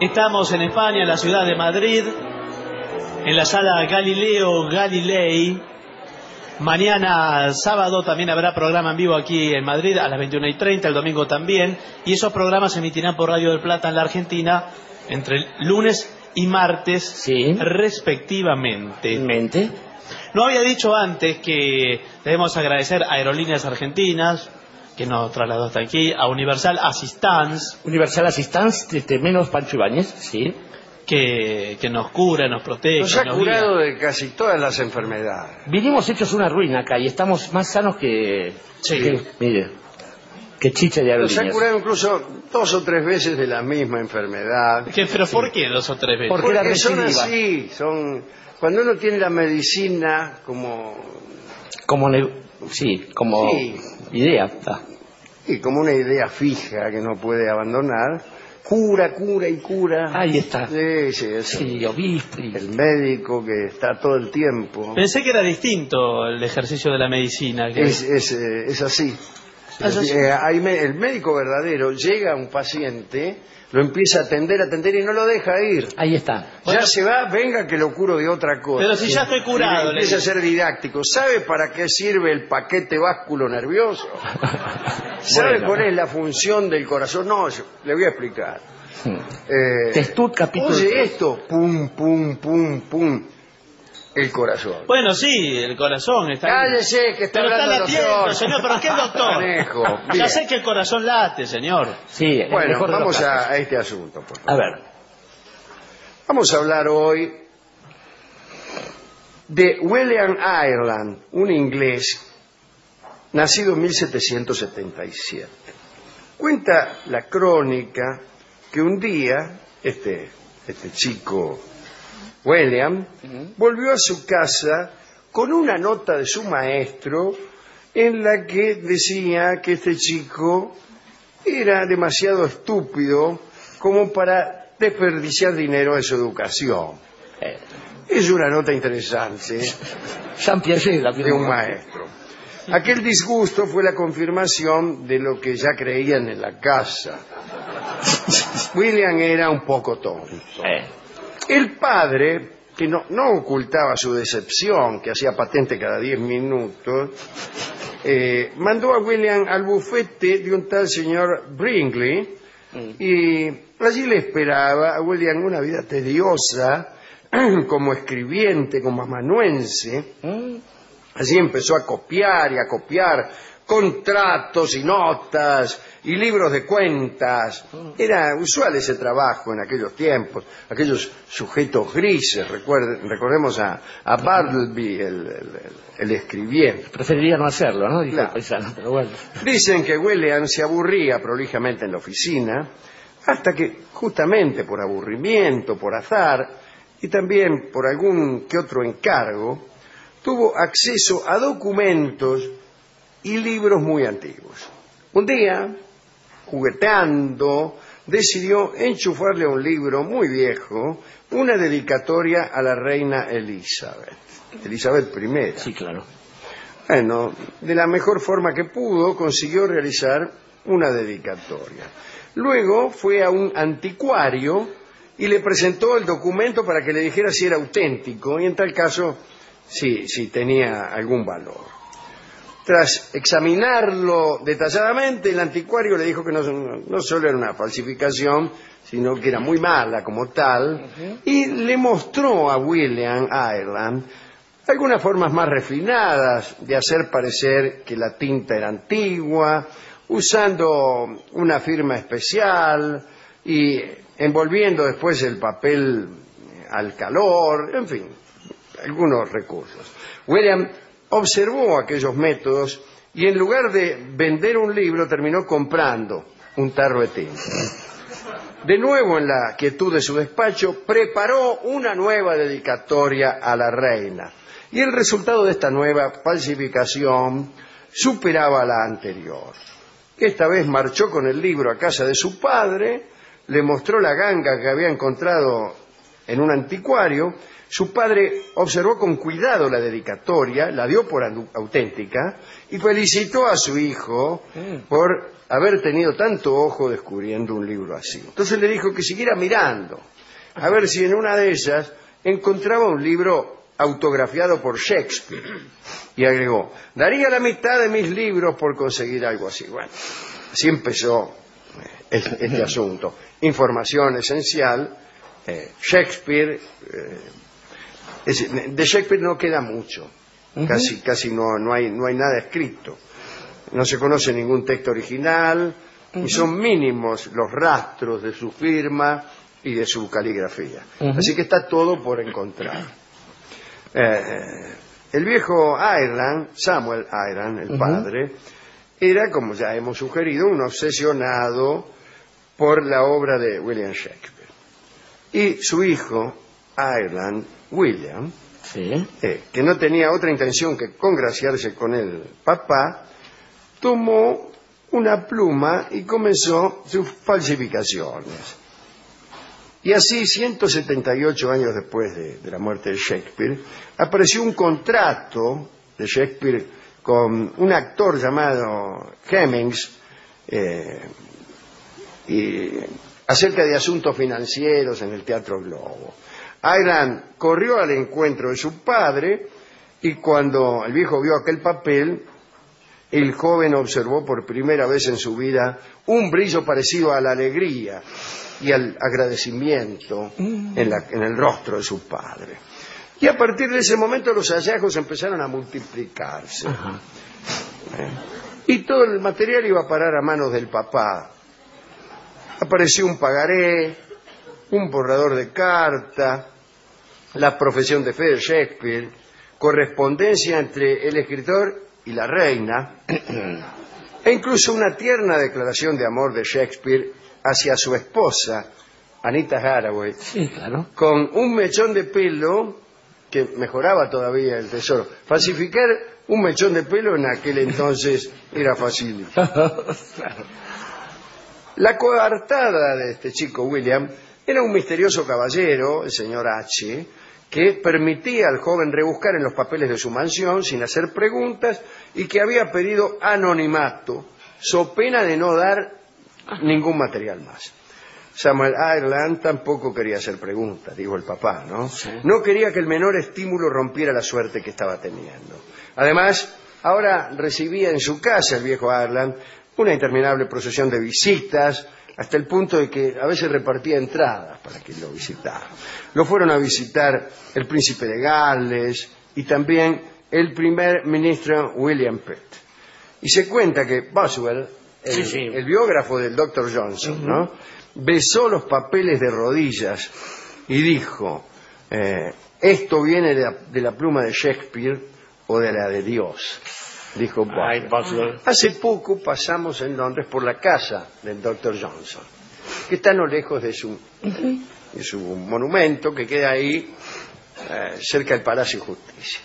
Estamos en España, en la ciudad de Madrid, en la sala Galileo Galilei. Mañana sábado también habrá programa en vivo aquí en Madrid a las 21:30, el domingo también. Y esos programas se emitirán por Radio del Plata en la Argentina entre lunes y martes, sí, respectivamente. ¿Mente? No había dicho antes que debemos agradecer a Aerolíneas Argentinas, que nos trasladó hasta aquí, a Universal Assistance. Universal Assistance, menos Pancho Ibáñez, sí. Que nos cura, nos protege. Nos ha curado de casi todas las enfermedades. Vinimos hechos una ruina acá y estamos más sanos que... Sí. Mire, que chicha de Aerolíneas. Nos ha curado incluso 2 o 3 veces de la misma enfermedad. ¿Pero por qué 2 o 3 veces? Porque son así, cuando uno tiene la medicina sí. Idea. Y como una idea fija que no puede abandonar, cura y cura. Ahí está. Sí, obispo. El médico que está todo el tiempo. Pensé que era distinto el ejercicio de la medicina. Es así. El médico verdadero llega a un paciente, lo empieza a atender y no lo deja ir. Ahí está. Ya se va, venga que lo curo de otra cosa. Pero si ya estoy curado. Empieza a ser didáctico. ¿Sabe para qué sirve el paquete básculo nervioso? ¿Sabe cuál es la función del corazón? No, le voy a explicar. Testud, capítulo. Oye esto, pum, pum, pum, pum. El corazón. Bueno, sí, el corazón está... Cállese, que está hablando el doctor. Señor, ¿pero qué doctor? Manejo. Ya sé que el corazón late, señor. Sí, bueno, vamos a este asunto, por favor. A ver. Vamos a hablar hoy de William Ireland, un inglés nacido en 1777. Cuenta la crónica que un día este chico William volvió a su casa con una nota de su maestro en la que decía que este chico era demasiado estúpido como para desperdiciar dinero en su educación. Es una nota interesante de un maestro. Aquel disgusto fue la confirmación de lo que ya creían en la casa. William era un poco tonto. El padre, que no ocultaba su decepción, que hacía patente cada 10 minutos, mandó a William al bufete de un tal señor Brinkley y allí le esperaba a William una vida tediosa como escribiente, como amanuense. Allí empezó a copiar contratos y notas y libros de cuentas. Era usual ese trabajo en aquellos tiempos, aquellos sujetos grises. Recordemos a Bartleby, el escribiente. Preferiría no hacerlo, ¿no? Dijo claro. El paisano, pero bueno. Dicen que William se aburría prolijamente en la oficina, hasta que justamente por aburrimiento, por azar y también por algún que otro encargo, tuvo acceso a documentos y libros muy antiguos. Un día, jugueteando, decidió enchufarle a un libro muy viejo una dedicatoria a la reina Elizabeth I. Sí, claro. Bueno, de la mejor forma que pudo, consiguió realizar una dedicatoria. Luego fue a un anticuario y le presentó el documento para que le dijera si era auténtico y en tal caso si tenía algún valor. Tras examinarlo detalladamente, el anticuario le dijo que no solo era una falsificación, sino que era muy mala como tal, y le mostró a William Ireland algunas formas más refinadas de hacer parecer que la tinta era antigua, usando una firma especial y envolviendo después el papel al calor, en fin, algunos recursos. William observó aquellos métodos y en lugar de vender un libro terminó comprando un tarro de tinta. De nuevo en la quietud de su despacho preparó una nueva dedicatoria a la reina y el resultado de esta nueva falsificación superaba a la anterior. Esta vez marchó con el libro a casa de su padre, le mostró la ganga que había encontrado en un anticuario, su padre observó con cuidado la dedicatoria, la dio por auténtica y felicitó a su hijo por haber tenido tanto ojo descubriendo un libro así. Entonces le dijo que siguiera mirando, a ver si en una de ellas encontraba un libro autografiado por Shakespeare. Y agregó, daría la mitad de mis libros por conseguir algo así. Bueno, así empezó este asunto. Información esencial, Shakespeare, de Shakespeare no queda mucho, casi no hay nada escrito, no se conoce ningún texto original, y son mínimos los rastros de su firma y de su caligrafía. Así que está todo por encontrar. El viejo Ireland, Samuel Ireland, el padre, era, como ya hemos sugerido, un obsesionado por la obra de William Shakespeare. Y su hijo, Ireland, William, que no tenía otra intención que congraciarse con el papá, tomó una pluma y comenzó sus falsificaciones. Y así, 178 años después de la muerte de Shakespeare, apareció un contrato de Shakespeare con un actor llamado Hemmings acerca de asuntos financieros en el Teatro Globo. Ireland corrió al encuentro de su padre y cuando el viejo vio aquel papel, el joven observó por primera vez en su vida un brillo parecido a la alegría y al agradecimiento en el rostro de su padre. Y a partir de ese momento los hallazgos empezaron a multiplicarse. Y todo el material iba a parar a manos del papá. Apareció un pagaré, un borrador de carta, la profesión de fe de Shakespeare, correspondencia entre el escritor y la reina, e incluso una tierna declaración de amor de Shakespeare hacia su esposa, Anita Haraway, con un mechón de pelo que mejoraba todavía el tesoro. Falsificar un mechón de pelo en aquel entonces era fácil. La coartada de este chico William era un misterioso caballero, el señor H., que permitía al joven rebuscar en los papeles de su mansión sin hacer preguntas y que había pedido anonimato, so pena de no dar ningún material más. Samuel Ireland tampoco quería hacer preguntas, dijo el papá, ¿no? Sí. No quería que el menor estímulo rompiera la suerte que estaba teniendo. Además, ahora recibía en su casa el viejo Ireland una interminable procesión de visitas, hasta el punto de que a veces repartía entradas para quien lo visitara. Lo fueron a visitar el príncipe de Gales y también el primer ministro William Pitt. Y se cuenta que Boswell, el biógrafo del Dr. Johnson, ¿no?, besó los papeles de rodillas y dijo, esto viene de la pluma de Shakespeare o de la de Dios. Dijo Boswell. Hace poco pasamos en Londres por la casa del Dr. Johnson, que está no lejos de su monumento, que queda ahí cerca del Palacio de Justicia.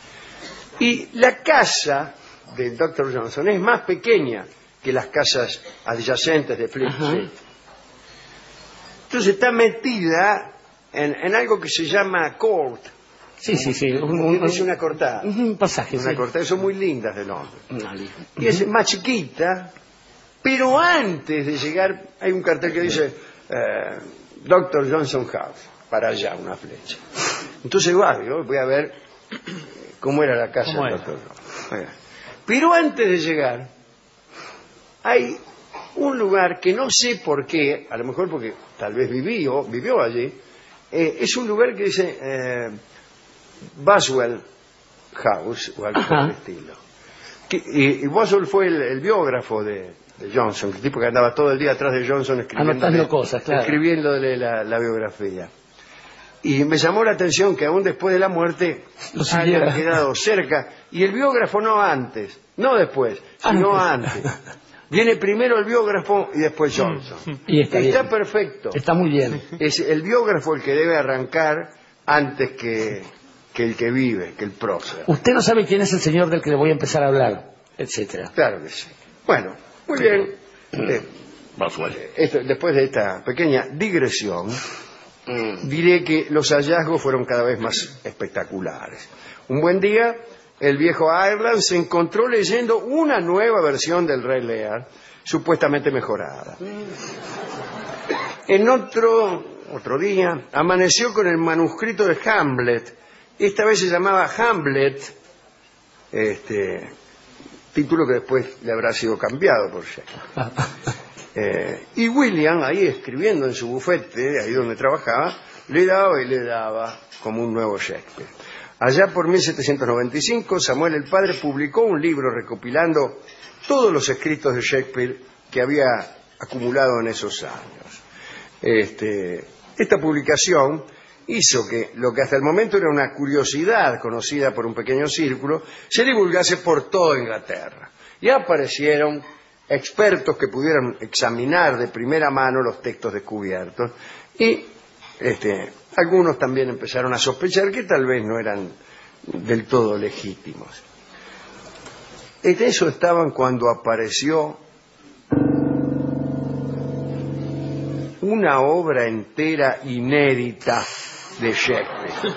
Y la casa del Dr. Johnson es más pequeña que las casas adyacentes de Fleet Street. Entonces está metida en algo que se llama court. Es una cortada. Un pasaje. Una cortada, son muy lindas de Londres. Y es más chiquita, pero antes de llegar hay un cartel que dice Dr. Johnson House, para allá, una flecha. Entonces voy a ver cómo era la casa del Dr. Johnson. Pero antes de llegar hay un lugar que no sé por qué, a lo mejor porque tal vez vivió allí, es un lugar que dice Boswell House o algo por el estilo. Y Boswell fue el biógrafo de Johnson, el tipo que andaba todo el día atrás de Johnson escribiéndole la biografía. Y me llamó la atención que aún después de la muerte habían quedado cerca, y el biógrafo no después, sino antes. Viene primero el biógrafo y después Johnson. Y está perfecto. Está muy bien. Es el biógrafo el que debe arrancar antes que el que vive, que el prócer. Usted no sabe quién es el señor del que le voy a empezar a hablar, etcétera. Claro que sí. Bueno, muy bien. Después de esta pequeña digresión, diré que los hallazgos fueron cada vez más espectaculares. Un buen día, el viejo Ireland se encontró leyendo una nueva versión del Rey Lear, supuestamente mejorada. En otro día, amaneció con el manuscrito de Hamlet. Esta vez se llamaba Hamlet, título que después le habrá sido cambiado por Shakespeare. Y William, ahí escribiendo en su bufete, ahí donde trabajaba, le daba como un nuevo Shakespeare. Allá por 1795, Samuel el padre publicó un libro recopilando todos los escritos de Shakespeare que había acumulado en esos años. Esta publicación hizo que lo que hasta el momento era una curiosidad conocida por un pequeño círculo se divulgase por toda Inglaterra. Y aparecieron expertos que pudieran examinar de primera mano los textos descubiertos y algunos también empezaron a sospechar que tal vez no eran del todo legítimos. En eso estaban cuando apareció una obra entera inédita de Shakespeare.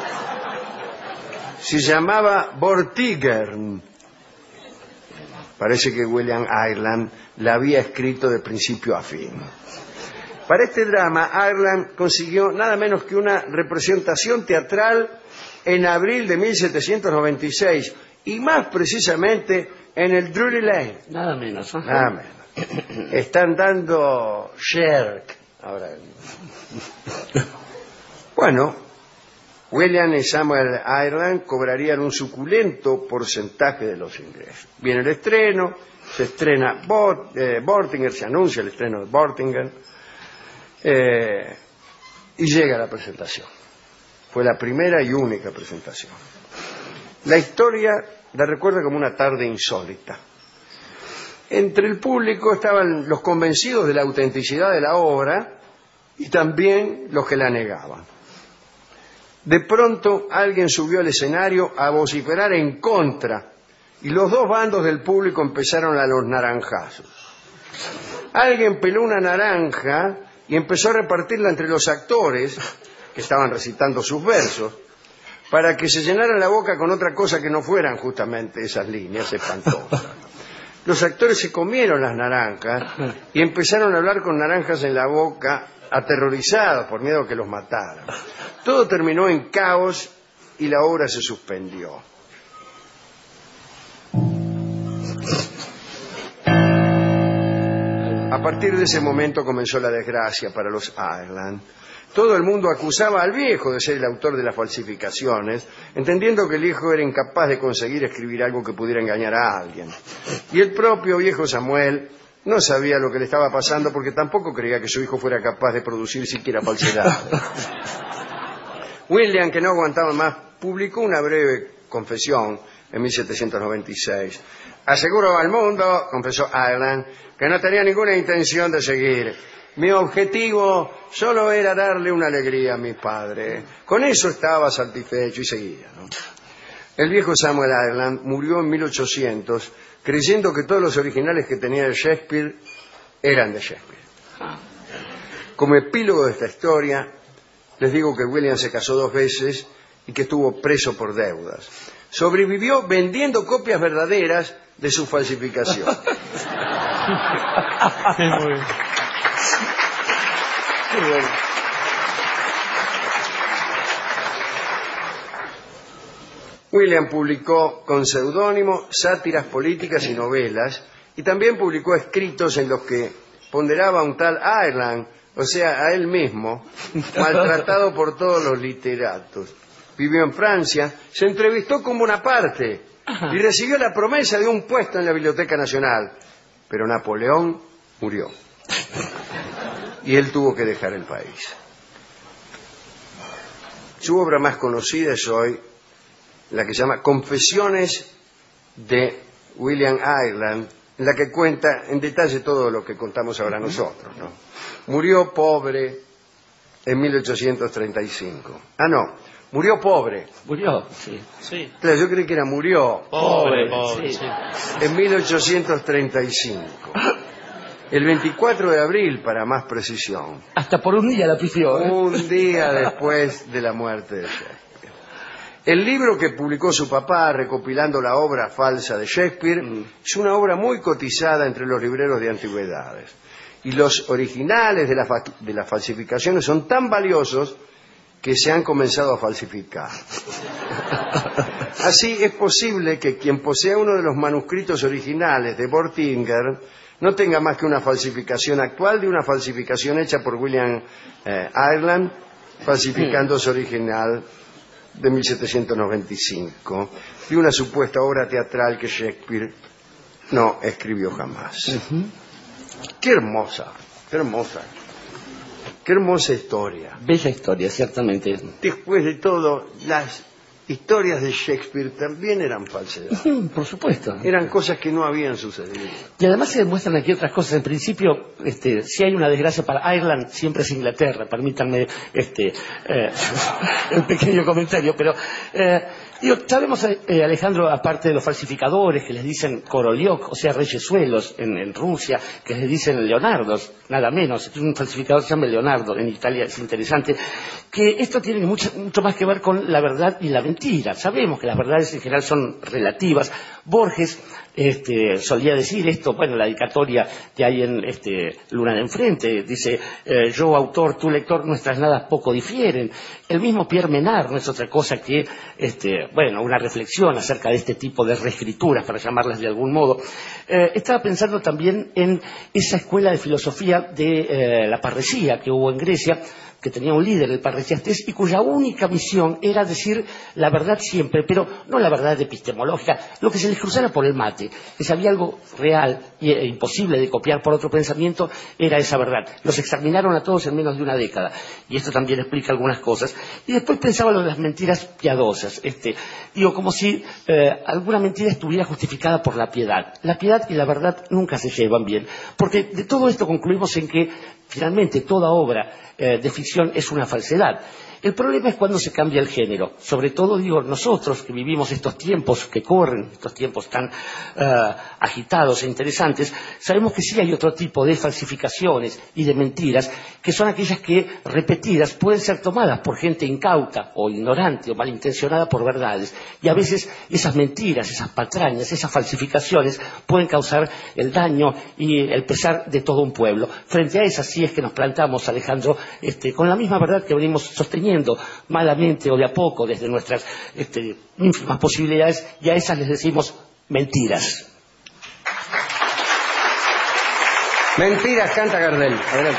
Se llamaba Vortigern. Parece que William Ireland la había escrito de principio a fin. Para este drama, Ireland consiguió nada menos que una representación teatral en abril de 1796 y más precisamente en el Drury Lane. Nada menos. Nada menos. Están dando Sherk ahora. Bueno, William y Samuel Ireland cobrarían un suculento porcentaje de los ingresos. Viene el estreno, se estrena Vortigern, se anuncia el estreno de Vortigern y llega la presentación. Fue la primera y única presentación. La historia la recuerda como una tarde insólita. Entre el público estaban los convencidos de la autenticidad de la obra y también los que la negaban. De pronto alguien subió al escenario a vociferar en contra y los dos bandos del público empezaron a los naranjazos. Alguien peló una naranja y empezó a repartirla entre los actores que estaban recitando sus versos para que se llenaran la boca con otra cosa que no fueran justamente esas líneas espantosas. Los actores se comieron las naranjas y empezaron a hablar con naranjas en la boca, aterrorizados por miedo a que los mataran. Todo terminó en caos y la obra se suspendió. A partir de ese momento comenzó la desgracia para los Ireland. Todo el mundo acusaba al viejo de ser el autor de las falsificaciones, entendiendo que el hijo era incapaz de conseguir escribir algo que pudiera engañar a alguien. Y el propio viejo Samuel no sabía lo que le estaba pasando porque tampoco creía que su hijo fuera capaz de producir siquiera falsedades. William, que no aguantaba más, publicó una breve confesión en 1796. Aseguró al mundo, confesó Ireland, que no tenía ninguna intención de seguir. Mi objetivo solo era darle una alegría a mi padre. Con eso estaba satisfecho y seguía, ¿no? El viejo Samuel Ireland murió en 1800 creyendo que todos los originales que tenía de Shakespeare eran de Shakespeare. Como epílogo de esta historia, les digo que William se casó 2 veces y que estuvo preso por deudas. Sobrevivió vendiendo copias verdaderas de su falsificación. Muy bien. Muy bueno. William publicó con seudónimo sátiras políticas y novelas, y también publicó escritos en los que ponderaba a un tal Ireland, o sea, a él mismo, maltratado por todos los literatos. Vivió en Francia, se entrevistó con Bonaparte y recibió la promesa de un puesto en la Biblioteca Nacional, pero Napoleón murió y él tuvo que dejar el país. Su obra más conocida es hoy la que se llama Confesiones de William Ireland, en la que cuenta en detalle todo lo que contamos ahora nosotros, ¿no? Murió pobre en 1835. Ah, no, murió pobre. Murió, sí. Sí. Claro, yo creí que era murió Pobre, sí. sí. en 1835. El 24 de abril, para más precisión. Hasta por un día la pifió, ¿eh? Un día después de la muerte de Shakespeare. El libro que publicó su papá recopilando la obra falsa de Shakespeare es una obra muy cotizada entre los libreros de antigüedades. Y los originales de las falsificaciones son tan valiosos que se han comenzado a falsificar. Así es posible que quien posea uno de los manuscritos originales de Vortiger no tenga más que una falsificación actual de una falsificación hecha por William Ireland, falsificando su original de 1795, de una supuesta obra teatral que Shakespeare no escribió jamás. Qué hermosa, qué hermosa. Qué hermosa historia. Bella historia, ciertamente. Después de todo, las historias de Shakespeare también eran falsedades. Por supuesto. Eran cosas que no habían sucedido. Y además se demuestran aquí otras cosas. En principio, si hay una desgracia para Ireland, siempre es Inglaterra. Permítanme el pequeño comentario. Pero sabemos, Alejandro, aparte de los falsificadores que les dicen Koroliok, o sea, reyesuelos en Rusia, que les dicen Leonardos, nada menos. Un falsificador se llama Leonardo, en Italia es interesante, que esto tiene mucho más que ver con la verdad y la mentira. Sabemos que las verdades en general son relativas. Borges solía decir esto, bueno, la dedicatoria que hay en Luna de Enfrente, dice, yo autor, tú lector, nuestras nadas poco difieren. El mismo Pierre Menard no es otra cosa que, una reflexión acerca de este tipo de reescrituras, para llamarlas de algún modo. Estaba pensando también en esa escuela de filosofía de la parresía que hubo en Grecia, que tenía un líder, el Parresiastés, y cuya única misión era decir la verdad siempre, pero no la verdad epistemológica, lo que se les cruzara por el mate, que si había algo real e imposible de copiar por otro pensamiento, era esa verdad. Los exterminaron a todos en menos de una década, y esto también explica algunas cosas. Y después pensaba lo de las mentiras piadosas, como si alguna mentira estuviera justificada por la piedad. La piedad y la verdad nunca se llevan bien, porque de todo esto concluimos en que finalmente toda obra de ficción es una falsedad. El problema es cuando se cambia el género. Sobre todo, nosotros que vivimos estos tiempos que corren, estos tiempos tan agitados e interesantes, sabemos que sí hay otro tipo de falsificaciones y de mentiras, que son aquellas que, repetidas, pueden ser tomadas por gente incauta o ignorante o malintencionada por verdades. Y a veces esas mentiras, esas patrañas, esas falsificaciones pueden causar el daño y el pesar de todo un pueblo. Frente a esas sí es que nos plantamos, Alejandro, con la misma verdad que venimos sosteniendo malamente o de a poco desde nuestras ínfimas posibilidades, y a esas les decimos mentiras. Mentiras, canta Gardel. Adelante.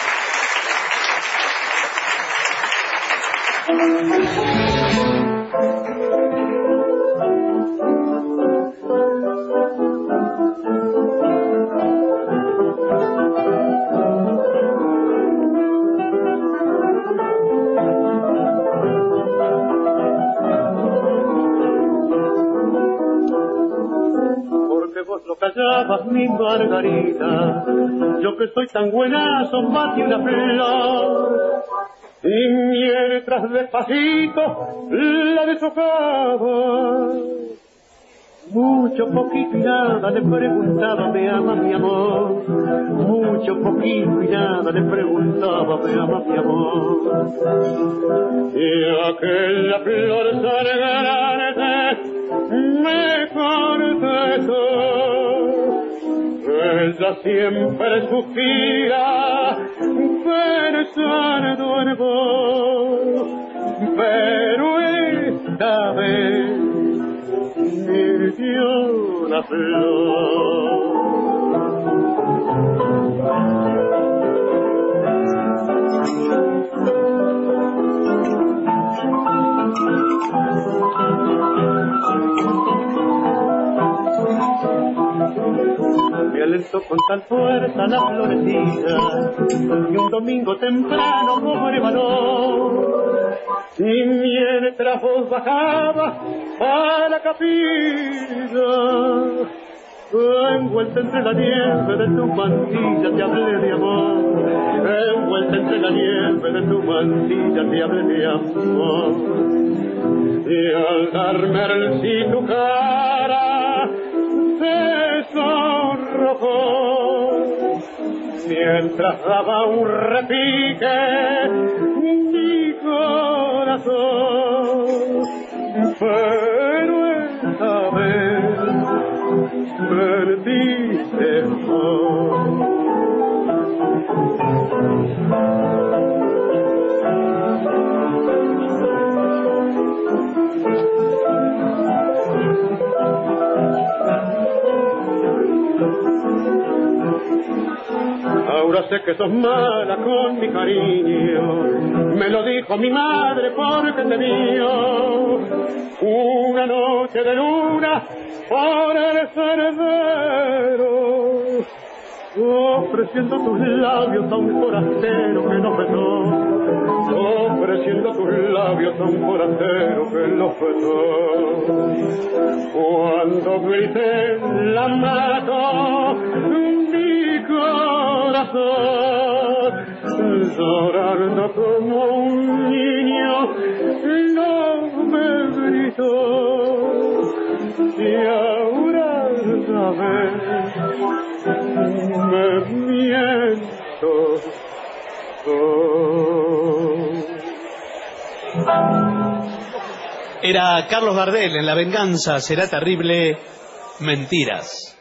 Callabas mi Margarita, yo que soy tan buenazo, más que una flor, y mientras despacito la deshojaba, mucho, poquito y nada le preguntaba, ¿me ama mi amor? Mucho, poquito y nada le preguntaba, ¿me ama mi amor? Y aquella flor sangrante me contestó, ella siempre suspira pensando en vos, pero esta vez me dio la flor. Me alentó con tal fuerza la florecida, y un domingo temprano cobré valor, y mientras vos bajabas a la capilla, envuelta entre la nieve de tu mantilla te hablé de amor, envuelta entre la nieve de tu mantilla te hablé de amor, y al darme el sí tu cara se sonrojó, mientras daba un repique mi corazón, pero esta vez perdiste vos. Ahora sé que sos mala con mi cariño, me lo dijo mi madre porque te vio una noche de luna por el sendero, ofreciendo tus labios a un forastero que nos besó, ofreciendo tus labios a un forastero que los besó. Cuando grité la mato, mi corazón, llorando como un niño, no me gritó. Y ahora sabes, me miento. Era Carlos Gardel en La venganza será terrible, Mentiras.